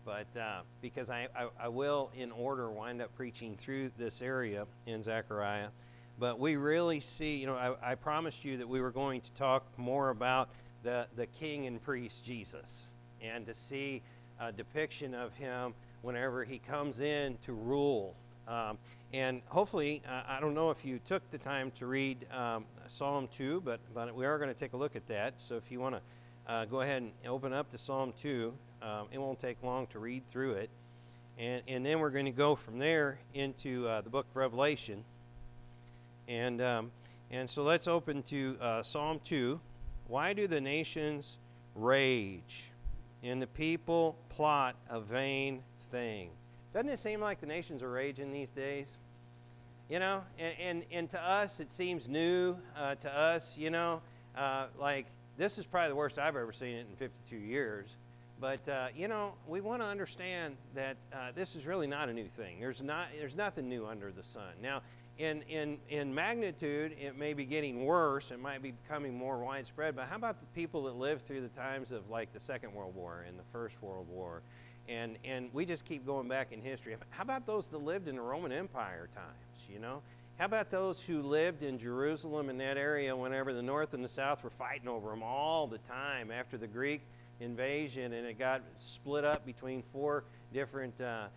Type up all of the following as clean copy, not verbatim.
but because I will, in order, wind up preaching through this area in Zechariah. But we really see, I promised you that we were going to talk more about the king and priest Jesus, and to see a depiction of him whenever he comes in to rule. And hopefully, I don't know if you took the time to read Psalm 2, but we are going to take a look at that. So if you want to go ahead and open up to Psalm 2, it won't take long to read through it. And then we're going to go from there into the book of Revelation. And so let's open to Psalm 2. Why do the nations rage and the people plot a vain thing? Doesn't it seem like the nations are raging these days? And to us it seems new. To us, like this is probably the worst I've ever seen it in 52 years. But we want to understand that this is really not a new thing. There's nothing new under the sun. Now, in magnitude, it may be getting worse. It might be becoming more widespread. But how about the people that lived through the times of like the Second World War and the First World War? And we just keep going back in history. How about those that lived in the Roman Empire times, How about those who lived in Jerusalem in that area whenever the North and the South were fighting over them all the time after the Greek invasion, and it got split up between four different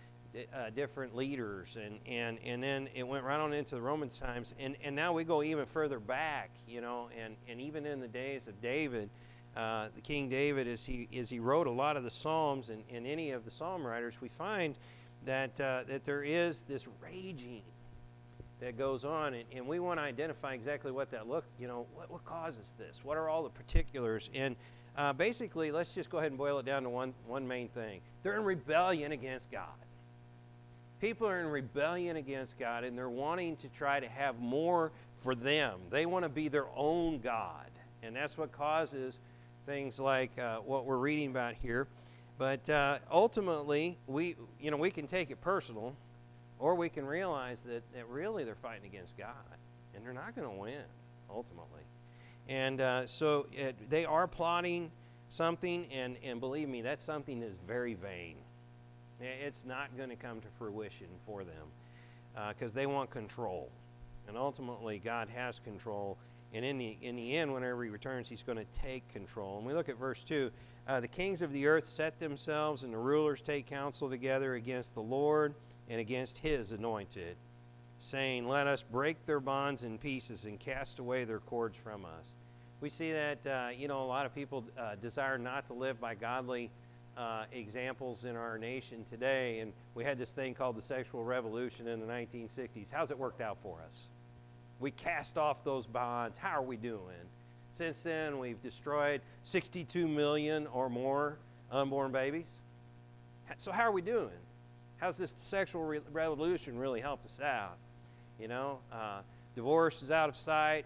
leaders, and then it went right on into the Roman times, and now we go even further back, and even in the days of David, the King David, as he wrote a lot of the Psalms, and any of the Psalm writers, we find that there is this raging that goes on, and we want to identify exactly what that what causes this, what are all the particulars, and basically, let's just go ahead and boil it down to one main thing. They're in rebellion against God. People are in rebellion against God, and they're wanting to try to have more for them. They want to be their own God, and that's what causes things like what we're reading about here. But ultimately, we can take it personal, or we can realize that really they're fighting against God, and they're not going to win, ultimately. And so they are plotting something, and believe me, that something is very vain. It's not going to come to fruition for them because they want control. And ultimately, God has control. And in the end, whenever he returns, he's going to take control. And we look at verse 2. The kings of the earth set themselves, and the rulers take counsel together against the Lord and against his anointed, saying, let us break their bonds in pieces and cast away their cords from us. We see that, a lot of people desire not to live by godly examples in our nation today. And we had this thing called the sexual revolution in the 1960s. How's it worked out for us? We cast off those bonds. How are we doing? Since then, we've destroyed 62 million or more unborn babies. So how are we doing? How's this sexual revolution really helped us out? Divorce is out of sight,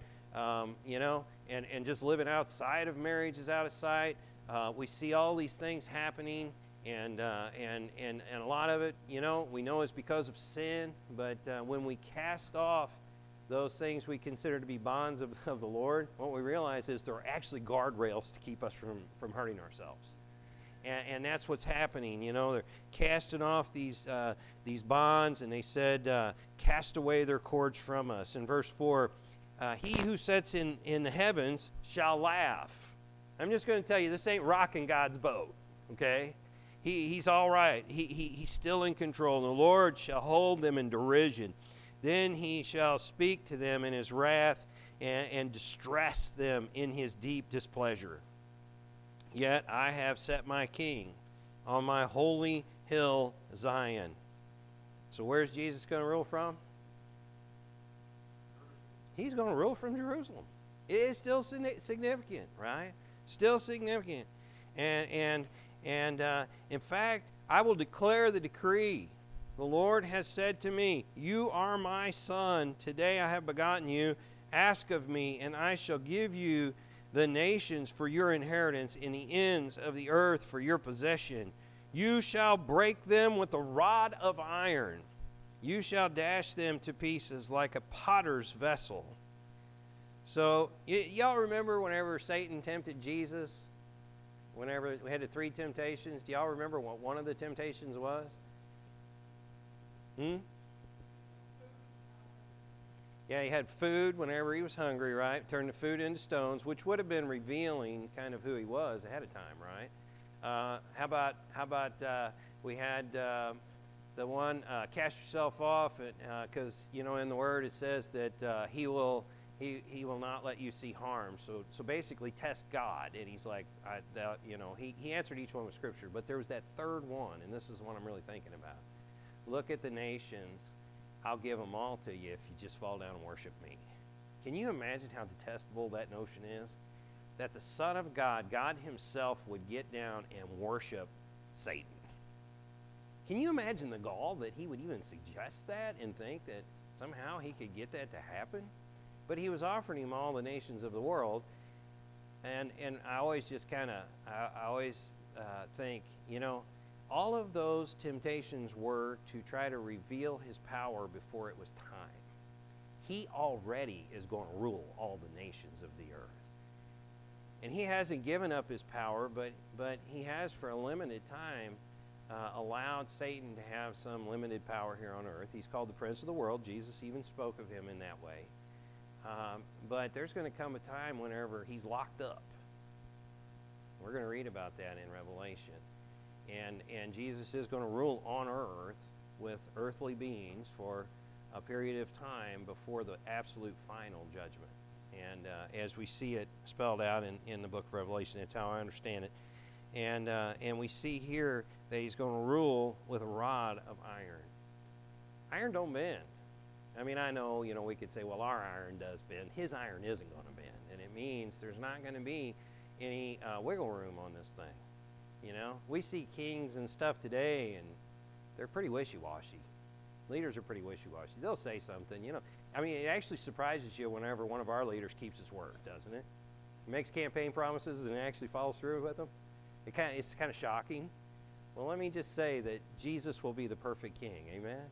and just living outside of marriage is out of sight. We see all these things happening, and a lot of it, we know is because of sin. But when we cast off those things we consider to be bonds of the Lord, what we realize is there are actually guardrails to keep us from hurting ourselves. And that's what's happening. They're casting off these bonds, and they said, cast away their cords from us. In verse 4, he who sits in the heavens shall laugh. I'm just going to tell you, this ain't rocking God's boat, okay? He's all right. He's still in control. And the Lord shall hold them in derision. Then he shall speak to them in his wrath and distress them in his deep displeasure. Yet I have set my king on my holy hill Zion. So where's Jesus going to rule from? He's going to rule from Jerusalem. It is still significant, right? Still significant. And in fact, I will declare the decree. The Lord has said to me, you are my son. Today I have begotten you. Ask of me, and I shall give you the nations for your inheritance, and the ends of the earth for your possession. You shall break them with a rod of iron. You shall dash them to pieces like a potter's vessel. So, y'all remember whenever Satan tempted Jesus? whenever we had the 3 temptations, do y'all remember what one of the temptations was? Yeah, he had food whenever he was hungry, right? Turned the food into stones, which would have been revealing kind of who he was ahead of time, right? How about we had the one, cast yourself off, because in the Word it says that he will not let you see harm. So basically, test God, and he's like, he answered each one with Scripture. But there was that third one, and this is the one I'm really thinking about. Look at the nations. I'll give them all to you if you just fall down and worship me. Can you imagine how detestable that notion is? That the Son of God, God himself, would get down and worship Satan. Can you imagine the gall that he would even suggest that and think that somehow he could get that to happen? But he was offering him all the nations of the world. And I always just kind of, I always think, all of those temptations were to try to reveal his power before it was time. He already is going to rule all the nations of the earth. And he hasn't given up his power, but he has for a limited time allowed Satan to have some limited power here on earth. He's called the Prince of the World. Jesus even spoke of him in that way. But there's going to come a time whenever he's locked up. We're going to read about that in Revelation. And Jesus is going to rule on earth with earthly beings for a period of time before the absolute final judgment. And as we see it spelled out in the book of Revelation, that's how I understand it. And we see here that he's going to rule with a rod of iron. Iron don't bend. I mean, I know, we could say, well, our iron does bend. His iron isn't going to bend. And it means there's not going to be any wiggle room on this thing. We see kings and stuff today, and they're pretty wishy-washy. Leaders are pretty wishy-washy. They'll say something, I mean, it actually surprises you whenever one of our leaders keeps his word, doesn't it? He makes campaign promises and actually follows through with them. It's kind of shocking. Well, let me just say that Jesus will be the perfect king.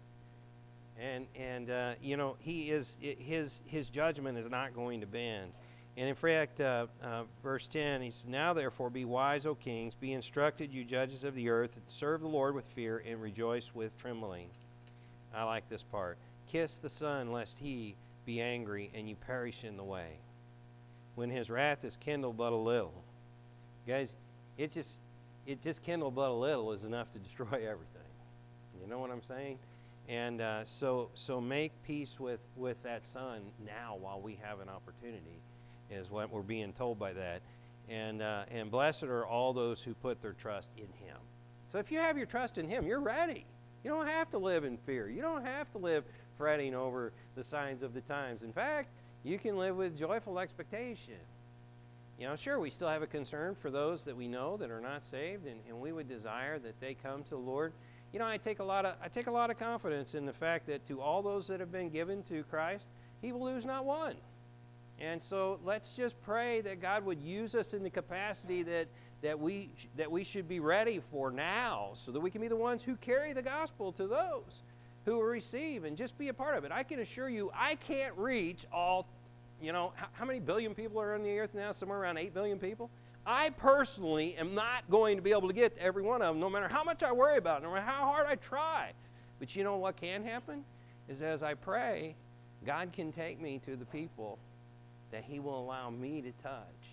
Amen? And he is his judgment is not going to bend. And in fact, verse 10, he says, "Now therefore be wise, O kings, be instructed, you judges of the earth, and serve the Lord with fear and rejoice with trembling." I like this part. "Kiss the Son, lest he be angry and you perish in the way, when his wrath is kindled but a little." Guys, it just kindled but a little is enough to destroy everything. You know what I'm saying? And so make peace with that Son now while we have an opportunity, is what we're being told by that. And blessed are all those who put their trust in him. So if you have your trust in him, you're ready. You don't have to live in fear. You don't have to live fretting over the signs of the times. In fact, you can live with joyful expectation. Sure, we still have a concern for those that we know that are not saved, and we would desire that they come to the Lord. I take a lot of confidence in the fact that to all those that have been given to Christ, he will lose not one. And so let's just pray that God would use us in the capacity that we should be ready for now, so that we can be the ones who carry the gospel to those who will receive and just be a part of it. I can assure you, I can't reach all, how many billion people are on the earth now? Somewhere around 8 billion people. I personally am not going to be able to get to every one of them, no matter how much I worry about it, no matter how hard I try. But you know what can happen? Is as I pray, God can take me to the people that he will allow me to touch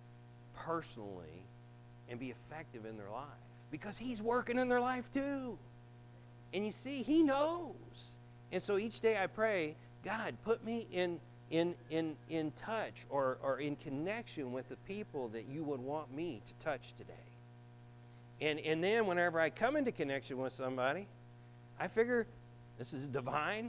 personally and be effective in their life, because he's working in their life too. And you see, he knows. And so each day I pray, God, put me in touch or in connection with the people that you would want me to touch today. And then whenever I come into connection with somebody, I figure this is a divinely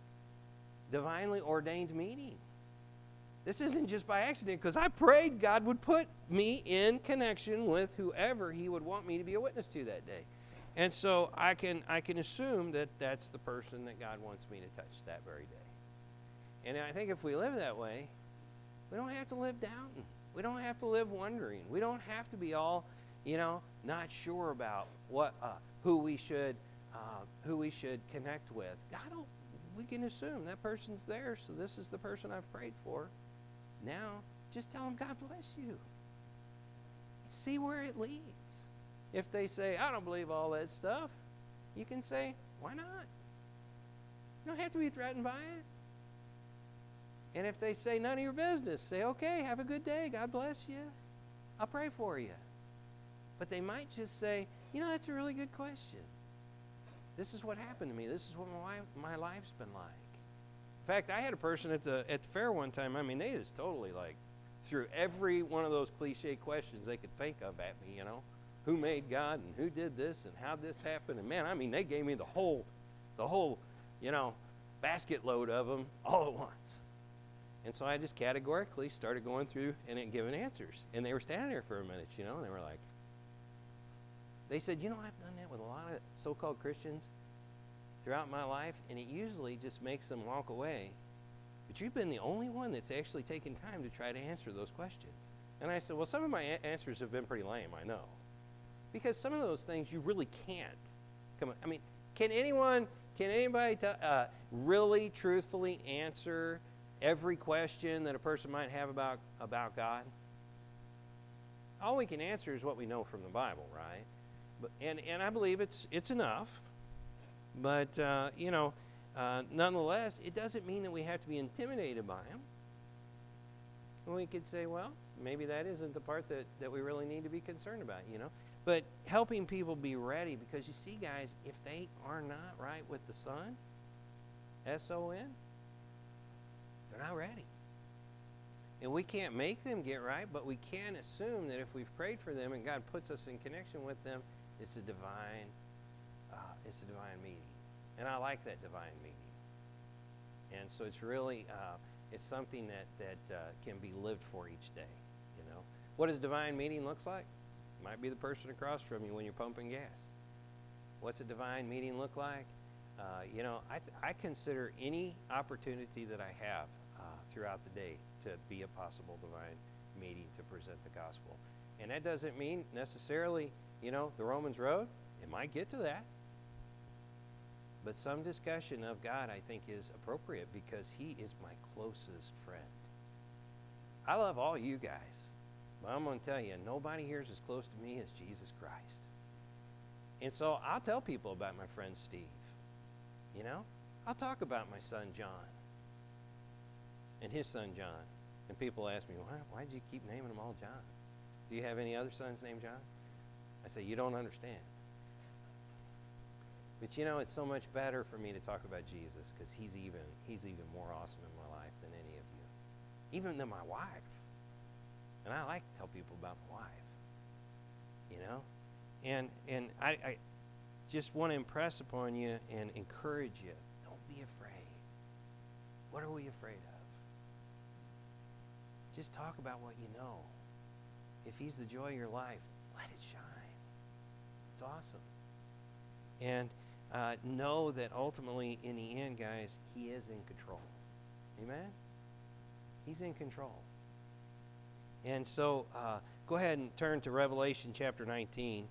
ordained meeting. This isn't just by accident, because I prayed God would put me in connection with whoever he would want me to be a witness to that day. And so I can assume that that's the person that God wants me to touch that very day. And I think if we live that way, we don't have to live doubting. We don't have to live wondering. We don't have to be all, not sure about who we should connect with. We can assume that person's there, so this is the person I've prayed for. Now, just tell them, God bless you. see where it leads. If they say, I don't believe all that stuff, you can say, why not? You don't have to be threatened by it. And if they say none of your business, say, okay, have a good day. God bless you. I'll pray for you. But they might just say, that's a really good question. This is what happened to me. This is what my life's been like. In fact, I had a person at the fair one time. They just totally threw every one of those cliche questions they could think of at me, Who made God and who did this and how this happened? And man, they gave me the whole, basket load of them all at once. And so I just categorically started going through and giving answers. And they were standing there for a minute, and they were like, they said, I've done that with a lot of so-called Christians throughout my life, and it usually just makes them walk away. But you've been the only one that's actually taken time to try to answer those questions. And I said, well, some of my answers have been pretty lame, I know. Because some of those things you really can't. Come on, can anybody really truthfully answer every question that a person might have about God? All we can answer is what we know from the Bible, right? And I believe it's enough. But, nonetheless, it doesn't mean that we have to be intimidated by him. And we could say, well, maybe that isn't the part that we really need to be concerned about, But helping people be ready, because you see, guys, if they are not right with the Son, S-O-N, they're not ready. And we can't make them get right, but we can assume that if we've prayed for them and God puts us in connection with them, it's a divine meeting. And I like that divine meeting. And so it's really, it's something that can be lived for each day, What does divine meeting looks like? Might be the person across from you when you're pumping gas. What's a divine meeting look like? I consider any opportunity that I have throughout the day to be a possible divine meeting to present the gospel. And that doesn't mean necessarily, the Romans Road. It might get to that. But some discussion of God, I think, is appropriate because he is my closest friend. I love all you guys. But I'm going to tell you, nobody here is as close to me as Jesus Christ. And so I'll tell people about my friend Steve. I'll talk about my son John and his son John. And people ask me, why did you keep naming them all John? Do you have any other sons named John? I say, you don't understand. But it's so much better for me to talk about Jesus because he's even more awesome in my life than any of you. Even than my wife. And I like to tell people about my wife. And I just want to impress upon you and encourage you. Don't be afraid. What are we afraid of? Just talk about what you know. If he's the joy of your life, let it shine. It's awesome. And know that ultimately, in the end, guys, he is in control. Amen? He's in control. And so go ahead and turn to Revelation chapter 19.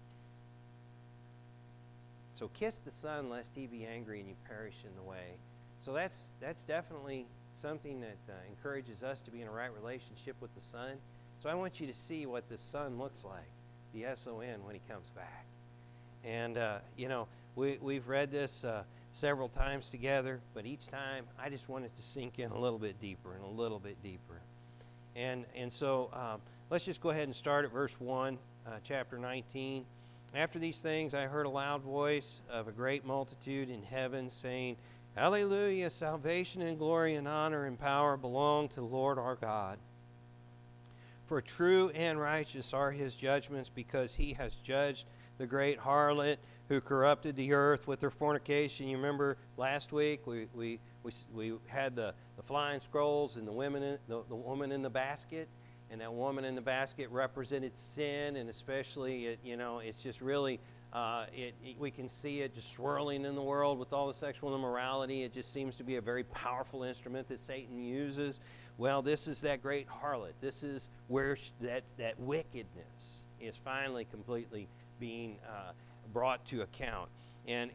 So kiss the Son, lest he be angry and you perish in the way. So that's definitely something that encourages us to be in a right relationship with the Son. So I want you to see what the Son looks like, the S-O-N, when he comes back. And, we've read this several times together, but each time I just want it to sink in a little bit deeper and a little bit deeper. And so let's just go ahead and start at verse 1, chapter 19. After these things, I heard a loud voice of a great multitude in heaven saying, Hallelujah, salvation and glory and honor and power belong to the Lord our God. For true and righteous are his judgments, because he has judged the great harlot who corrupted the earth with her fornication. You remember last week we had the flying scrolls and the woman in the basket, and that woman in the basket represented sin, and especially it's just really we can see it just swirling in the world with all the sexual immorality. It just seems to be a very powerful instrument that Satan uses. Well, this is that great harlot. This is where that wickedness is finally completely being brought to account, and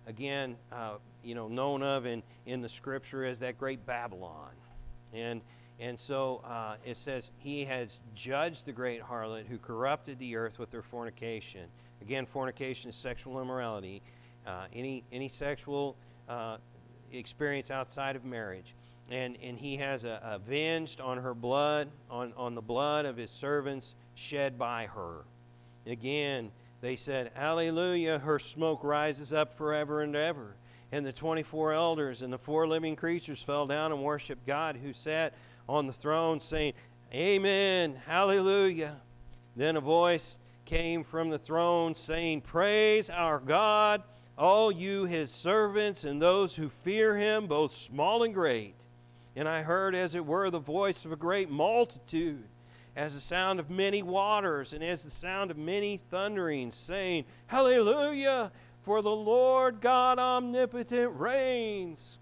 again, known of in the Scripture as that great Babylon, and And so it says, he has judged the great harlot who corrupted the earth with her fornication. Again, fornication is sexual immorality. Any sexual experience outside of marriage. And he has avenged on her blood, on the blood of his servants shed by her. Again, they said, Hallelujah, her smoke rises up forever and ever. And the 24 elders and the 4 living creatures fell down and worshiped God who sat on the throne, saying, Amen, Hallelujah. Then a voice came from the throne saying, Praise our God, all you his servants and those who fear him, both small and great. And I heard, as it were, the voice of a great multitude, as the sound of many waters, and as the sound of many thunderings, saying, Hallelujah, for the Lord God omnipotent reigns.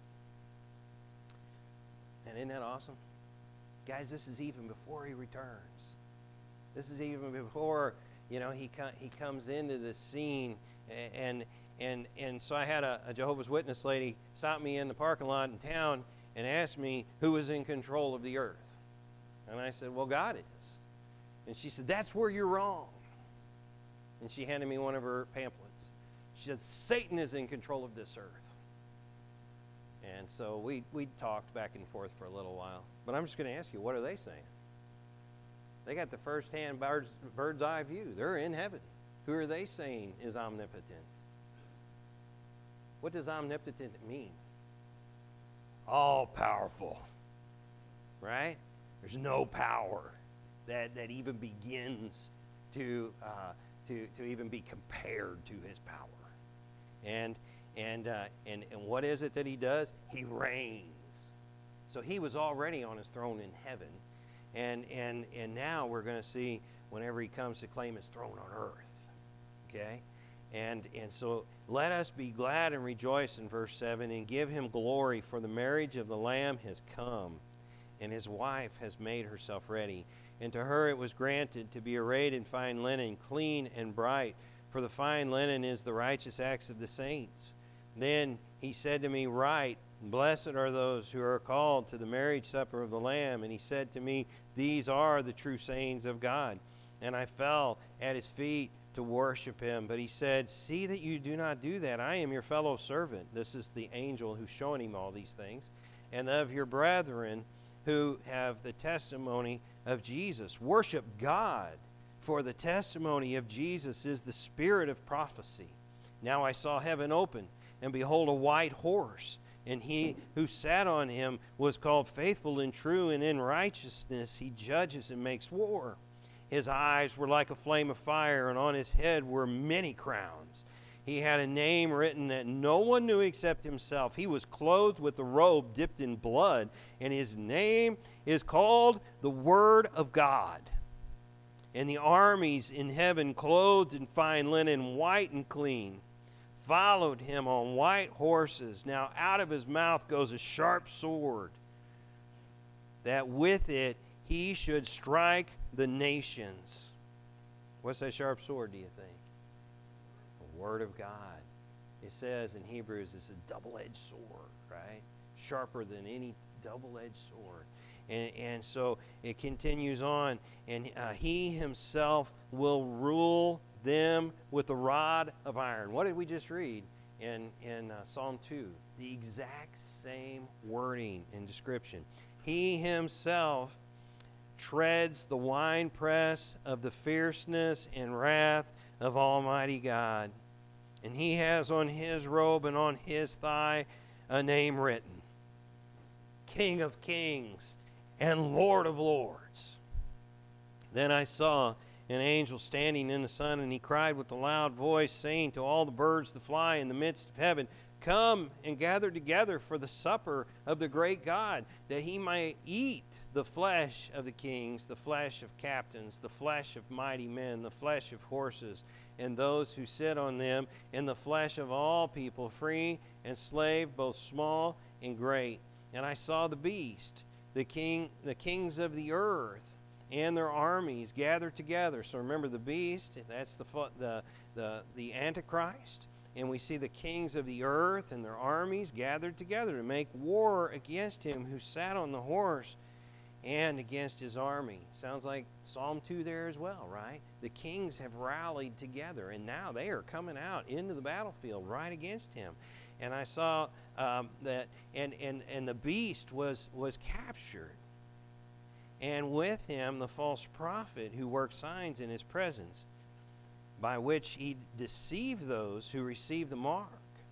And isn't that awesome? Guys, this is even before he returns. This is even before, he comes into the scene. And so I had a Jehovah's Witness lady stop me in the parking lot in town and ask me who was in control of the earth. And I said, well, God is. And she said, that's where you're wrong. And she handed me one of her pamphlets. She said, Satan is in control of this earth. And so we talked back and forth for a little while. But I'm just going to ask you, what are they saying? They got the first-hand bird's eye view. They're in heaven. Who are they saying is omnipotent? What does omnipotent mean? All-powerful. Right? There's no power that even begins to even be compared to his power. And what is it that he does? He reigns. So he was already on his throne in heaven, and now we're going to see whenever he comes to claim his throne on earth. Okay, and so let us be glad and rejoice in verse 7 and give him glory, for the marriage of the Lamb has come, and his wife has made herself ready. And to her it was granted to be arrayed in fine linen, clean and bright, for the fine linen is the righteous acts of the saints. Then he said to me, Write, blessed are those who are called to the marriage supper of the Lamb. And he said to me, These are the true sayings of God. And I fell at his feet to worship him. But he said, See that you do not do that. I am your fellow servant. This is the angel who's showing him all these things. And of your brethren who have the testimony of Jesus. Worship God, for the testimony of Jesus is the spirit of prophecy. Now I saw heaven open, and behold, a white horse. And he who sat on him was called Faithful and True, and in righteousness he judges and makes war. His eyes were like a flame of fire, and on his head were many crowns. He had a name written that no one knew except himself. He was clothed with a robe dipped in blood, and his name is called the Word of God. And the armies in heaven, clothed in fine linen, white and clean, followed him on white horses. Now out of his mouth goes a sharp sword, that with it he should strike the nations. What's that sharp sword, do you think? The Word of God. It says in Hebrews it's a double-edged sword, right? Sharper than any double-edged sword. And so it continues on, and he himself will rule them with a rod of iron. What did we just read in Psalm 2? The exact same wording and description. He himself treads the winepress of the fierceness and wrath of Almighty God. And he has on his robe and on his thigh a name written, King of Kings and Lord of Lords. Then I saw an angel standing in the sun, and he cried with a loud voice, saying to all the birds that fly in the midst of heaven, Come and gather together for the supper of the great God, that he might eat the flesh of the kings, the flesh of captains, the flesh of mighty men, the flesh of horses, and those who sit on them, and the flesh of all people, free and slave, both small and great. And I saw the beast, the kings of the earth, and their armies gathered together. So remember, the beast, that's the Antichrist. And we see the kings of the earth and their armies gathered together to make war against him who sat on the horse and against his army. Sounds like Psalm 2 there as well, right? The kings have rallied together, and now they are coming out into the battlefield right against him. And I saw that, and the beast was captured, and with him the false prophet who worked signs in his presence, by which he deceived those who received the mark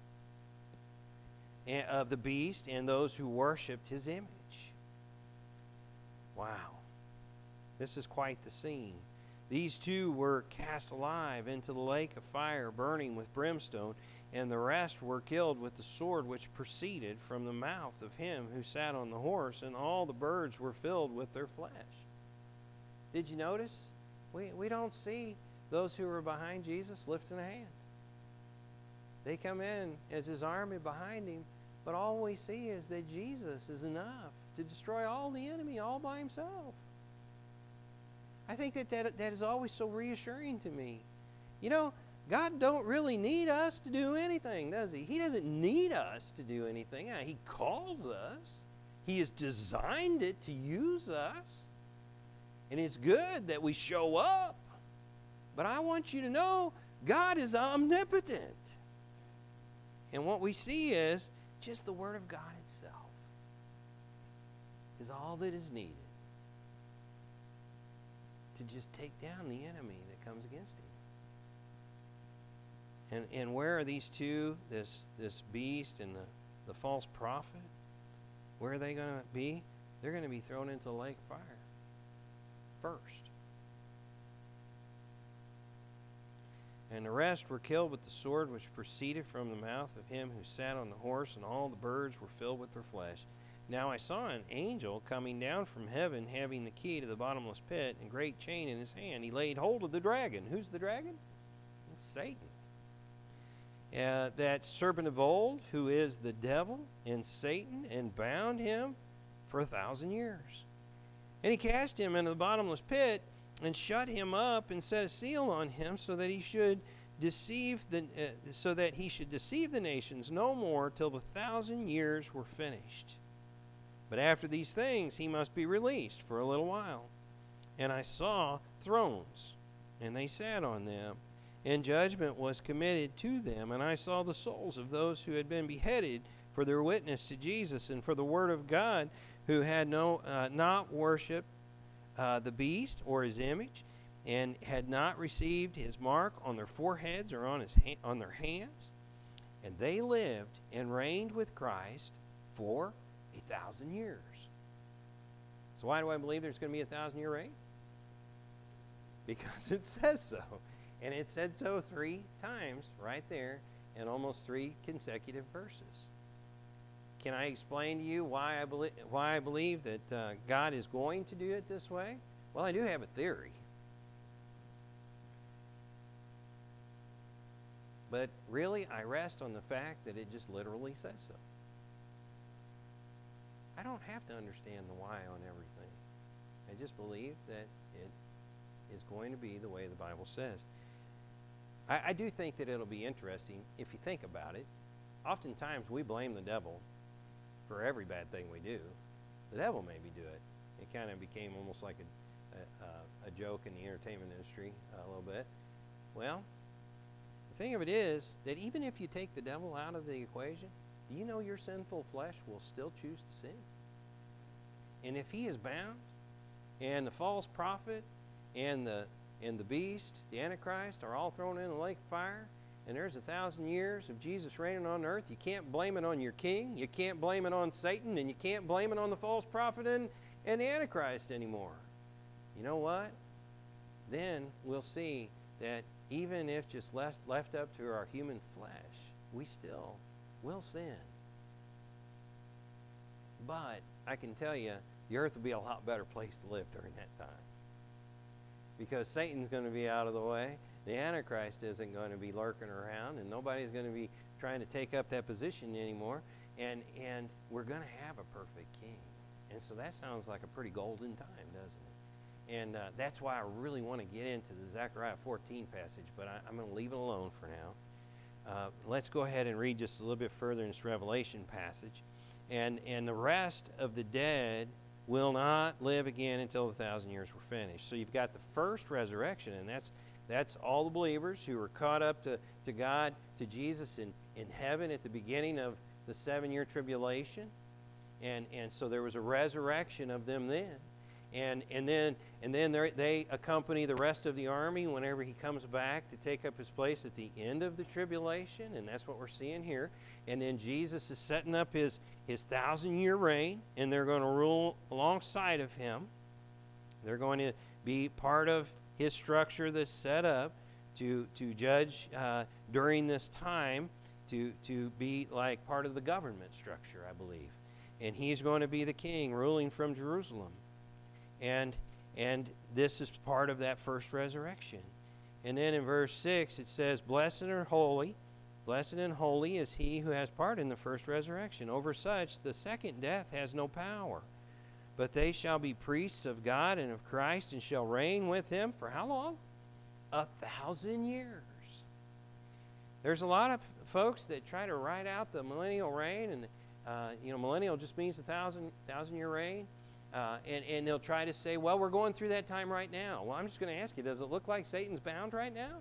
of the beast and those who worshipped his image. Wow. This is quite the scene. These two were cast alive into the lake of fire burning with brimstone, and the rest were killed with the sword which proceeded from the mouth of him who sat on the horse, and all the birds were filled with their flesh. Did you notice? We don't see those who were behind Jesus lifting a hand. They come in as his army behind him, but all we see is that Jesus is enough to destroy all the enemy all by himself. I think that is always so reassuring to me. You know, God don't really need us to do anything, does he? He doesn't need us to do anything. He calls us. He has designed it to use us. And it's good that we show up. But I want you to know God is omnipotent. And what we see is just the Word of God itself is all that is needed to just take down the enemy that comes against him. And where are these two, this beast and the false prophet? Where are they going to be? They're going to be thrown into the lake of fire first. And the rest were killed with the sword which proceeded from the mouth of him who sat on the horse, and all the birds were filled with their flesh. Now I saw an angel coming down from heaven, having the key to the bottomless pit and great chain in his hand. He laid hold of the dragon. Who's the dragon? It's Satan. That serpent of old, who is the devil and Satan, and bound him for 1,000 years. And he cast him into the bottomless pit, and shut him up, and set a seal on him, so that he should deceive the nations no more till the 1,000 years were finished. But after these things he must be released for a little while. And I saw thrones, and they sat on them, and judgment was committed to them. And I saw the souls of those who had been beheaded for their witness to Jesus and for the word of God, who had not worshipped the beast or his image, and had not received his mark on their foreheads or on their hands. And they lived and reigned with Christ for 1,000 years. So why do I believe there's going to be a 1,000-year reign? Because it says so. And it said so 3 times right there in almost 3 consecutive verses. Can I explain to you why I believe that God is going to do it this way? Well, I do have a theory. But really, I rest on the fact that it just literally says so. I don't have to understand the why on everything. I just believe that it is going to be the way the Bible says. I do think that it'll be interesting if you think about it. Oftentimes we blame the devil for every bad thing we do. The devil made me do it. It kind of became almost like a joke in the entertainment industry a little bit. Well, the thing of it is that even if you take the devil out of the equation, do you know your sinful flesh will still choose to sin? And if he is bound, and the false prophet and the beast, the Antichrist, are all thrown in the lake of fire, and there's 1,000 years of Jesus reigning on earth, you can't blame it on your king, you can't blame it on Satan, and you can't blame it on the false prophet and the Antichrist anymore. You know what? Then we'll see that even if just left up to our human flesh, we still will sin. But I can tell you, the earth will be a lot better place to live during that time. Because Satan's going to be out of the way, the Antichrist isn't going to be lurking around, and nobody's going to be trying to take up that position anymore, and we're going to have a perfect king. And so that sounds like a pretty golden time, doesn't it? And that's why I really want to get into the Zechariah 14 passage, but I'm going to leave it alone for now. Let's go ahead and read just a little bit further in this Revelation passage. And the rest of the dead will not live again until the 1,000 years were finished. So you've got the first resurrection, and that's all the believers who were caught up to God, to Jesus in heaven at the beginning of the 7-year tribulation. And so there was a resurrection of them then. And then they accompany the rest of the army whenever he comes back to take up his place at the end of the tribulation, and that's what we're seeing here. And then Jesus is setting up his 1,000-year reign, and they're going to rule alongside of him. They're going to be part of his structure that's set up to judge during this time, to be like part of the government structure, I believe. And he's going to be the king ruling from Jerusalem. And this is part of that first resurrection. And then in verse 6 it says, blessed and holy is he who has part in the first resurrection. Over such the second death has no power. But they shall be priests of God and of Christ, and shall reign with him for how long? 1,000 years. There's a lot of folks that try to write out the millennial reign, and millennial just means 1,000-year reign. And they'll try to say, well, we're going through that time right now. Well, I'm just going to ask you, does it look like Satan's bound right now?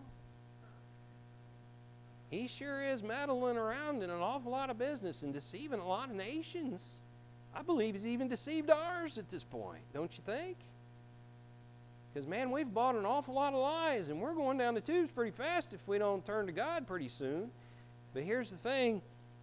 He sure is meddling around in an awful lot of business and deceiving a lot of nations. I believe he's even deceived ours at this point, don't you think? Because, man, we've bought an awful lot of lies, and we're going down the tubes pretty fast if we don't turn to God pretty soon. But here's the thing.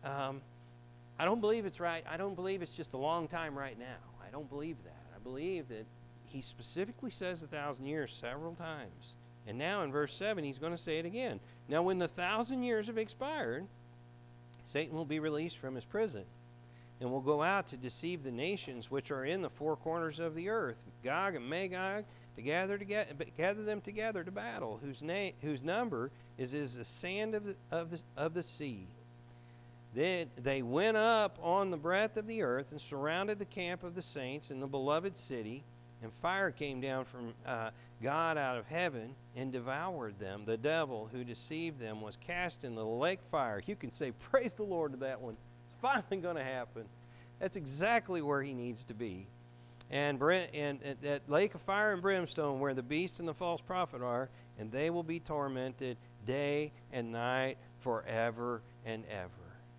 I don't believe it's right. I don't believe it's just a long time right now. I don't believe that. I believe that he specifically says 1,000 years several times. And now in verse 7, he's going to say it again. Now when the 1,000 years have expired, Satan will be released from his prison and will go out to deceive the nations which are in the four corners of the earth, Gog and Magog, to gather them together to battle, whose number is as the sand of the sea. Then they went up on the breadth of the earth and surrounded the camp of the saints in the beloved city, and fire came down from God out of heaven and devoured them. The devil who deceived them was cast in the lake fire. You can say, praise the Lord to that one. It's finally going to happen. That's exactly where he needs to be. And that lake of fire and brimstone where the beast and the false prophet are, and they will be tormented day and night forever and ever.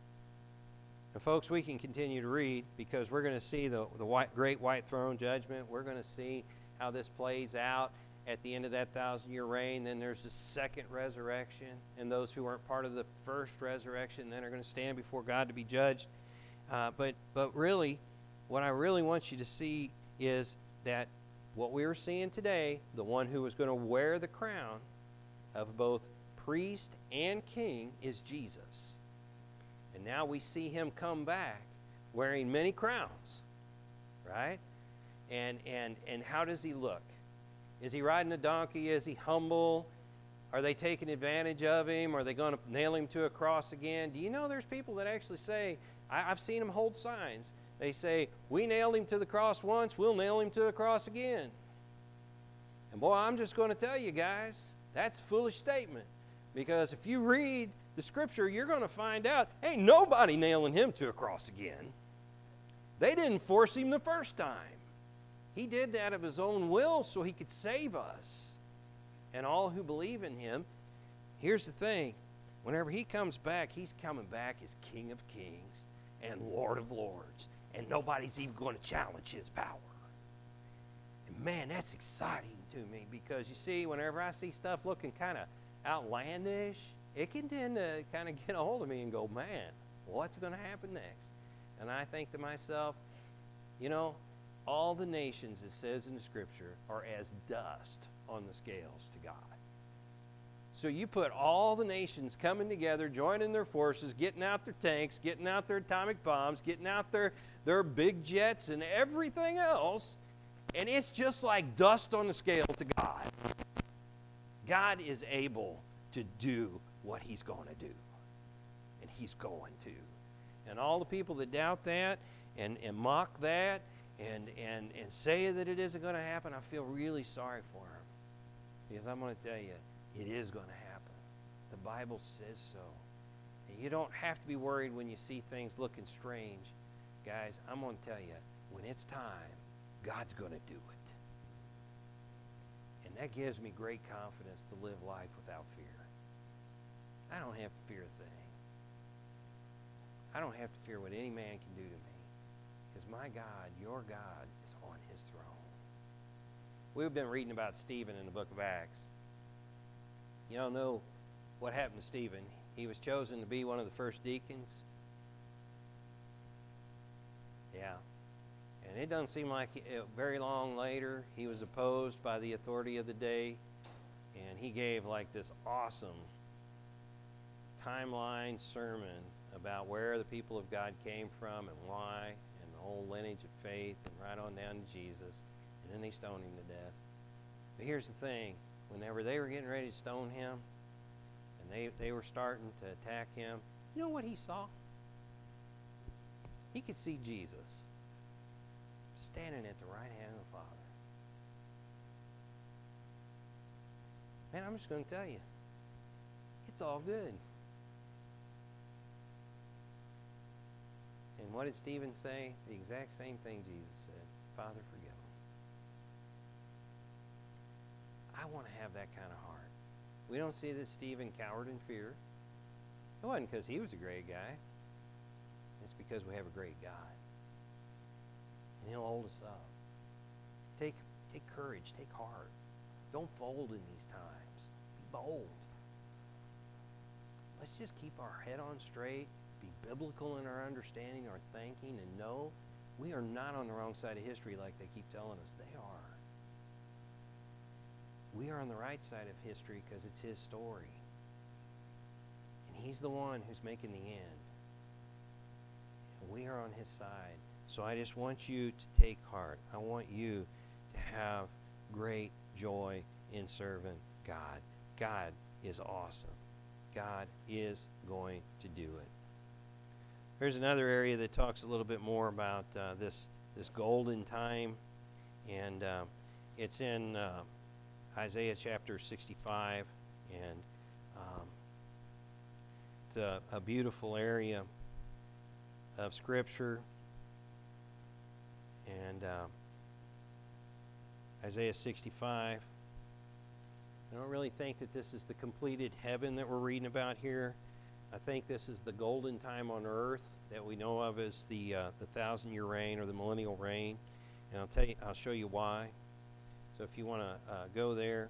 And folks, we can continue to read because we're going to see the great white throne judgment. We're going to see how this plays out at the end of that 1,000-year reign. Then there's the second resurrection, and those who aren't part of the first resurrection then are going to stand before God to be judged. But really, what I really want you to see is that what we are seeing today, the one who is going to wear the crown of both priest and king, is Jesus. And now we see him come back wearing many crowns, right? And how does he look? Is he riding a donkey? Is he humble? Are they taking advantage of him? Are they going to nail him to a cross again? Do you know there's people that actually say, I've seen them hold signs. They say, we nailed him to the cross once, we'll nail him to the cross again. And boy, I'm just going to tell you guys, that's a foolish statement. Because if you read the scripture, you're going to find out, ain't nobody nailing him to a cross again. They didn't force him the first time. He did that of his own will so he could save us. And all who believe in him, here's the thing, whenever he comes back, he's coming back as King of Kings and Lord of Lords. And nobody's even going to challenge his power. And man, that's exciting to me because you see, whenever I see stuff looking kind of outlandish, it can tend to kind of get a hold of me and go, man, what's going to happen next? And I think to myself, you know, all the nations, it says in the scripture, are as dust on the scales to God. So you put all the nations coming together, joining their forces, getting out their tanks, getting out their atomic bombs, getting out their big jets and everything else, and it's just like dust on the scale to God. God is able to do what he's going to do. And he's going to. And all the people that doubt that and mock that and say that it isn't going to happen, I feel really sorry for them. Because I'm going to tell you, it is going to happen. The Bible says so. And you don't have to be worried when you see things looking strange. Guys, I'm going to tell you, when it's time, God's going to do it. And that gives me great confidence to live life without fear. I don't have to fear a thing. I don't have to fear what any man can do to me, because my God, your God, is on his throne. We've been reading about Stephen in the book of Acts. You all know what happened to Stephen. He was chosen to be one of the first deacons. Yeah. And it doesn't seem like very long later he was opposed by the authority of the day, and he gave like this awesome timeline sermon about where the people of God came from and why, and the whole lineage of faith, and right on down to Jesus. And then they stoned him to death. But here's the thing. Whenever they were getting ready to stone him, and they were starting to attack him, you know what he saw? He could see Jesus standing at the right hand of the Father. Man, I'm just going to tell you, it's all good. And what did Stephen say? The exact same thing Jesus said. Father, forgive them. I want to have that kind of heart. We don't see that Stephen cowered in fear. It wasn't because he was a great guy. It's because we have a great God. And he'll hold us up. Take courage. Take heart. Don't fold in these times. Be bold. Let's just keep our head on straight. Be biblical in our understanding, our thinking, and know we are not on the wrong side of history like they keep telling us they are. We are on the right side of history because it's his story. And he's the one who's making the end. And we are on his side. So I just want you to take heart. I want you to have great joy in serving God. God is awesome. God is going to do it. There's another area that talks a little bit more about this golden time, and it's in Isaiah chapter 65, and it's a beautiful area of Scripture. And Isaiah 65, I don't really think that this is the completed heaven that we're reading about here. I think this is the golden time on earth that we know of as the 1,000-year reign or the millennial reign. And I'll show you why. So if you want to go there.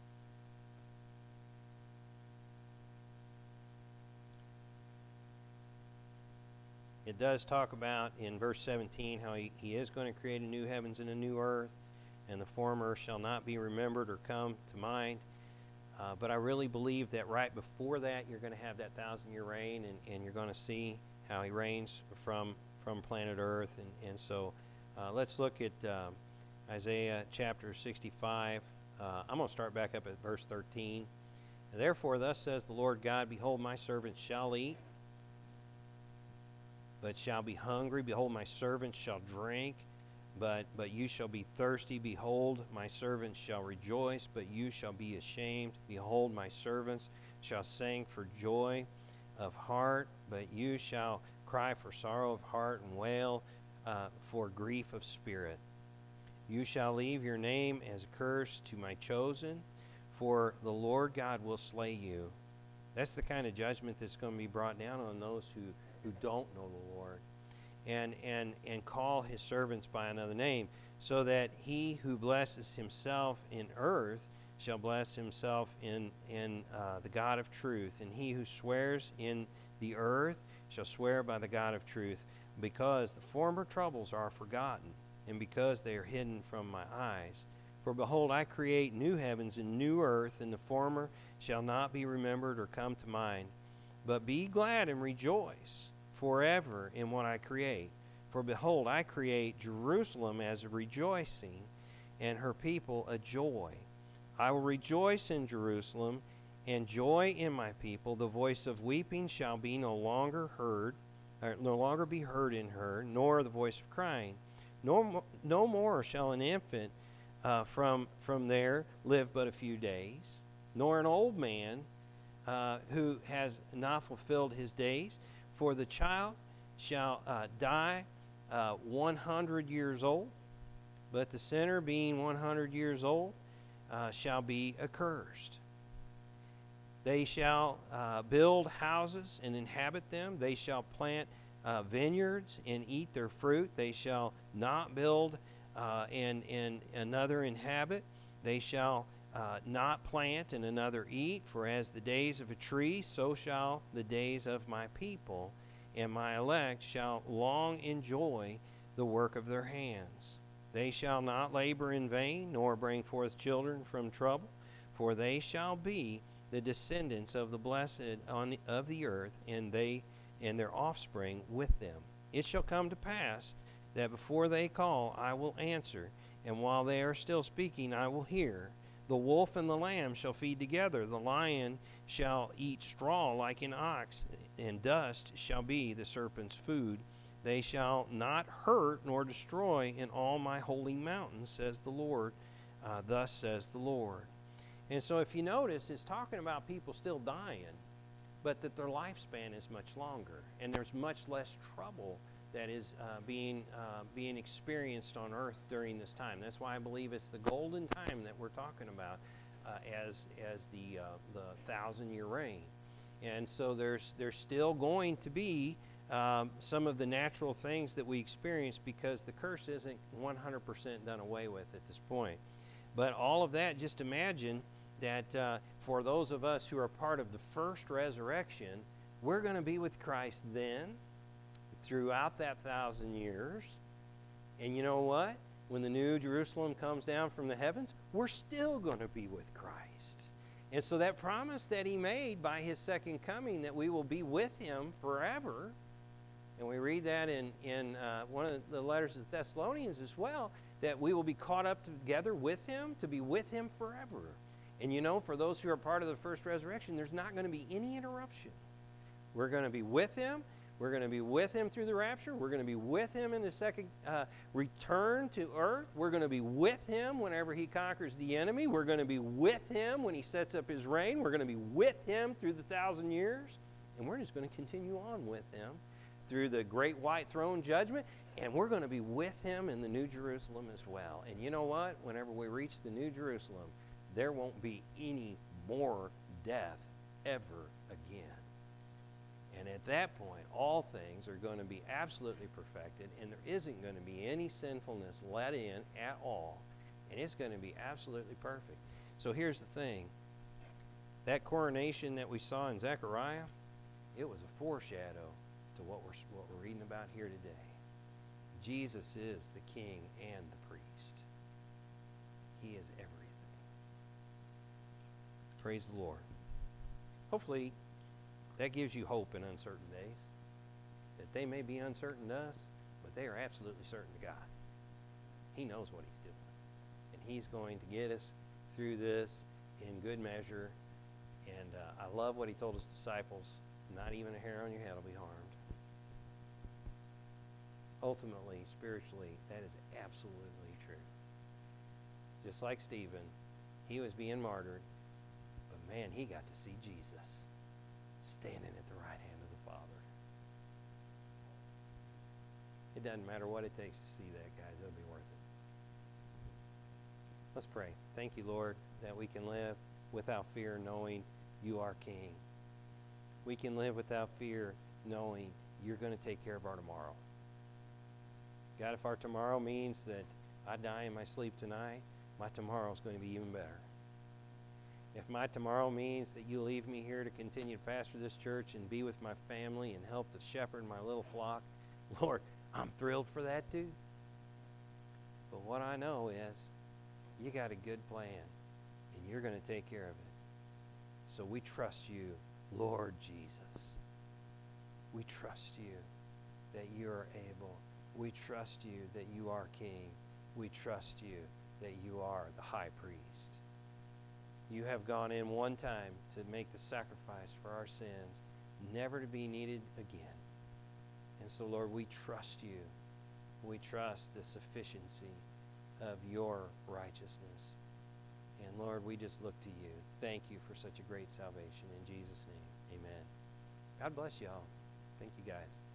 It does talk about in verse 17 how he is going to create a new heavens and a new earth, and the former shall not be remembered or come to mind. But I really believe that right before that, you're going to have that 1,000-year reign, and you're going to see how he reigns from planet Earth. And so let's look at Isaiah chapter 65. I'm going to start back up at verse 13. Therefore, thus says the Lord God, behold, my servants shall eat, but shall be hungry. Behold, my servants shall drink, but you shall be thirsty. Behold, my servants shall rejoice, but you shall be ashamed. Behold, my servants shall sing for joy of heart, but you shall cry for sorrow of heart and wail for grief of spirit. You shall leave your name as a curse to my chosen, for the Lord God will slay you. That's the kind of judgment that's going to be brought down on those who don't know the Lord, and call his servants by another name, so that he who blesses himself in earth shall bless himself in the God of truth, and he who swears in the earth shall swear by the God of truth, because the former troubles are forgotten, and because they are hidden from my eyes. For behold, I create new heavens and new earth, and the former shall not be remembered or come to mind. But be glad and rejoice forever in what I create. For behold, I create Jerusalem as a rejoicing, and her people a joy. I will rejoice in Jerusalem, and joy in my people. The voice of weeping shall be no longer be heard in her, nor the voice of crying. No more shall an infant from there live but a few days, nor an old man who has not fulfilled his days. For the child shall die 100 years old, But the sinner, being 100 years old, shall be accursed. They shall build houses and inhabit them. They shall plant vineyards and eat their fruit. They shall not build and another inhabit. They shall not plant and another eat. For as the days of a tree, so shall the days of my people, and my elect shall long enjoy the work of their hands. They shall not labor in vain, nor bring forth children from trouble, for they shall be the descendants of the blessed of the earth, and they and their offspring with them. It shall come to pass that before they call, I will answer, and while they are still speaking, I will hear. The wolf and the lamb shall feed together. The lion shall eat straw like an ox, and dust shall be the serpent's food. They shall not hurt nor destroy in all my holy mountains, says the Lord. Thus says the Lord. And so if you notice, it's talking about people still dying, but that their lifespan is much longer, and there's much less trouble that is being experienced on earth during this time. That's why I believe it's the golden time that we're talking about as the 1,000-year reign. And so there's still going to be some of the natural things that we experience, because the curse isn't 100% done away with at this point. But all of that, just imagine that for those of us who are part of the first resurrection, we're going to be with Christ then throughout that 1,000 years. And you know what? When the new Jerusalem comes down from the heavens, we're still going to be with Christ. And so that promise that he made by his second coming, that we will be with him forever, and we read that in one of the letters of the Thessalonians as well, that we will be caught up together with him to be with him forever. And you know, for those who are part of the first resurrection, there's not going to be any interruption. We're going to be with him. We're going to be with him through the rapture. We're going to be with him in the second return to earth. We're going to be with him whenever he conquers the enemy. We're going to be with him when he sets up his reign. We're going to be with him through the 1,000 years. And we're just going to continue on with him through the great white throne judgment. And we're going to be with him in the New Jerusalem as well. And you know what? Whenever we reach the New Jerusalem, there won't be any more death ever again. And at that point, all things are going to be absolutely perfected, and there isn't going to be any sinfulness let in at all. And it's going to be absolutely perfect. So here's the thing. That coronation that we saw in Zechariah, it was a foreshadow to what we're reading about here today. Jesus is the king and the priest. He is everything. Praise the Lord. Hopefully, that gives you hope in uncertain days. That they may be uncertain to us, but they are absolutely certain to God. He knows what he's doing. And he's going to get us through this in good measure. And I love what he told his disciples. Not even a hair on your head will be harmed. Ultimately, spiritually, that is absolutely true. Just like Stephen, he was being martyred. But man, he got to see Jesus standing at the right hand of the Father. It doesn't matter what it takes to see that, guys. It'll be worth it. Let's pray. Thank you, Lord, that we can live without fear knowing you are King. We can live without fear knowing you're going to take care of our tomorrow. God, if our tomorrow means that I die in my sleep tonight, my tomorrow is going to be even better. If my tomorrow means that you leave me here to continue to pastor this church and be with my family and help to shepherd my little flock, Lord, I'm thrilled for that too. But what I know is you got a good plan, and you're going to take care of it. So we trust you, Lord Jesus. We trust you that you are able. We trust you that you are King. We trust you that you are the high priest. You have gone in one time to make the sacrifice for our sins, never to be needed again. And so, Lord, we trust you. We trust the sufficiency of your righteousness. And, Lord, we just look to you. Thank you for such a great salvation. In Jesus' name, amen. God bless you all. Thank you, guys.